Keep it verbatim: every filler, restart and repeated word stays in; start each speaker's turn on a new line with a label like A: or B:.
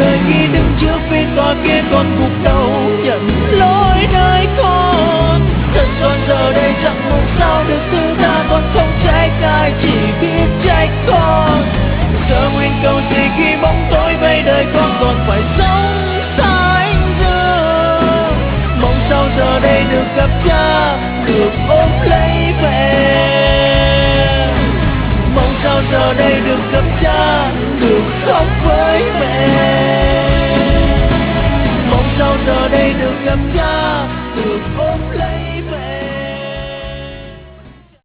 A: đời khi đứng trước phiên tòa kia còn gục đầu nhận lỗi nơi con. Thân con giờ đây chẳng mong sao được thứ tha, con không trách ai chỉ biết trách con. Giờ nguyện cầu gì khi bóng tối vây đời con còn phải sống xa anh dương. Mong sao giờ đây được gặp cha, được ôm lấy về. Mong sao giờ đây được gặp cha,